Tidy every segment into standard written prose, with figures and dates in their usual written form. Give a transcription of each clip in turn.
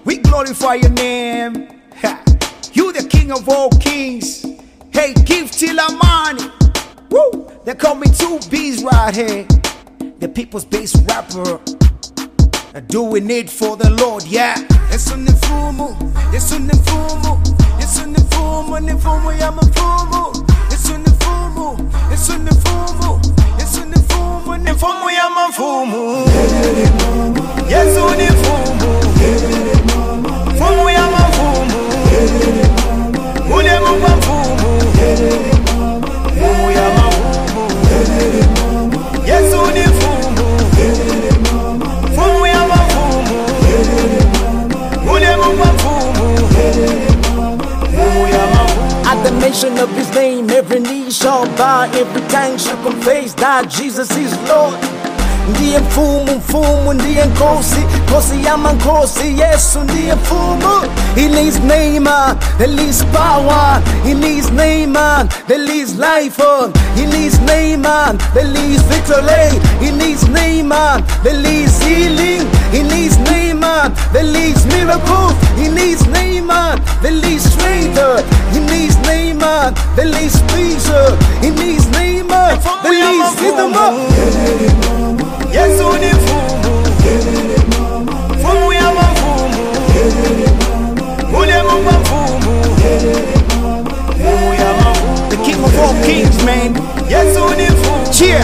we glorify your name. Ha. You the king of all kings. Hey, give till Amani. Woo! They call me 2Bs right here. The people's best rapper. Doing it for the Lord, yeah. Yesu ni mfumu, Yesu ni mfumu, Yesu ni mfumu, ni mfumu ya mfumu. Yesu ni mfumu, Yesu ni mfumu, Yesu ni mfumu, ni mfumu ya mfumu. Yesu ni mfumu, mfumu ya mfumu. Ule Mungu mfumu, mfumu ya mfumu. Yesu ni mfumu, mfumu ya mfumu. Ule Mungu mfumu, mfumu ya mfumu. At the mention of his name, every knee shall bow, every tongue shall confess that Jesus is Lord. Ndiye mfumu, mfumu, ndiye nkosi, kosi ya mankosi, Yesu ndiye mfumu. In his name, there is power. In his name, there is life. In his name, there is victory. In his name, there is healing. In his name, there is miracles. In his name, there is strength. In his name, there is peace. In his name, there is freedom. Yesu ni mfumu, mfumu ya mfumu. Ule Mungu mfumu, mfumu ya mfumu. The king of all kings, man. Yesu ni mfumu, Cheer.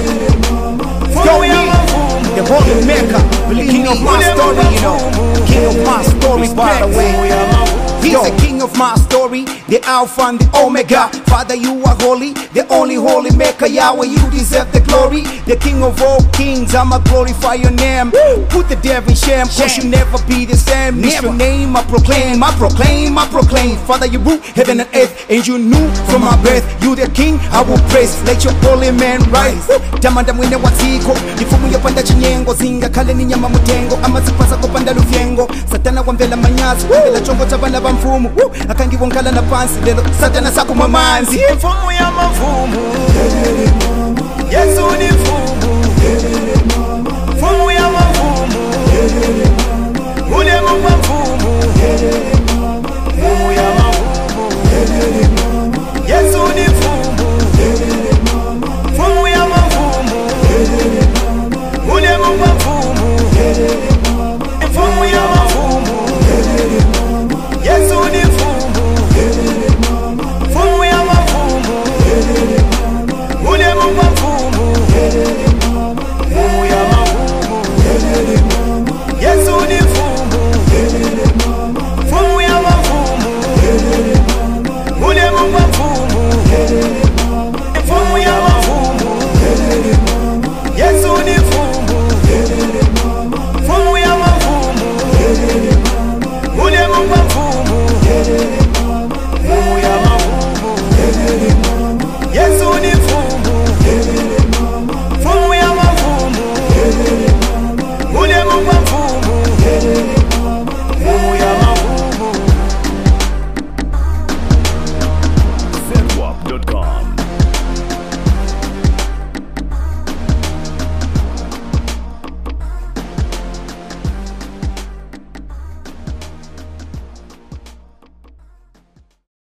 Go mfumu ya me. mfumu. The holy maker. The king of my story, you know. King of my story, by the way. He's the king of my story, the Alpha and the Omega. Father, you are holy, the only holy maker. Yahweh, you deserve the glory. The king of all kings, I'ma glorify your name. Put the devil in shame, cause you never be the same. It's your name, I proclaim, I proclaim, I proclaim. Father, you rule heaven and earth, and you knew from my birth. You the king, I will praise. Let your holy man rise. Tamanda mwene watiko, nifumu ya panda chinyengo. Zinga kale ni nyama mutengo, ama zipasa kupanda lufyengo. Satana wambela manyazi, wambela chongo chabana mfumu. Akangi wonkala na pansi, lelo Satana saku mamanzi. Mfumu ya mfumu, Yesu ni mfumu, mfumu ya mfumu. Ule Mungu mfumu, mfumu ya mfumu. Yesu ni mfumu, mfumu ya mfumu. Ule Mungu mfumu, mfumu ya mfumu. Yesu ni mfumu, mfumu ya mfumu. Ule Mungu mfumu, mfumu ya mfumu. Yesu ni mfumu, mfumu ya mfumu. Ule Mungu mfumu, mfumu ya mfumu. Yesu ni mfumu, mfumu ya mfumu. Ule Mungu mfumu, mfumu ya mfumu. Yesu ni mfumu, mfumu ya mfumu. Ule Mungu mfumu, mfumu ya mfumu. Zedwap.com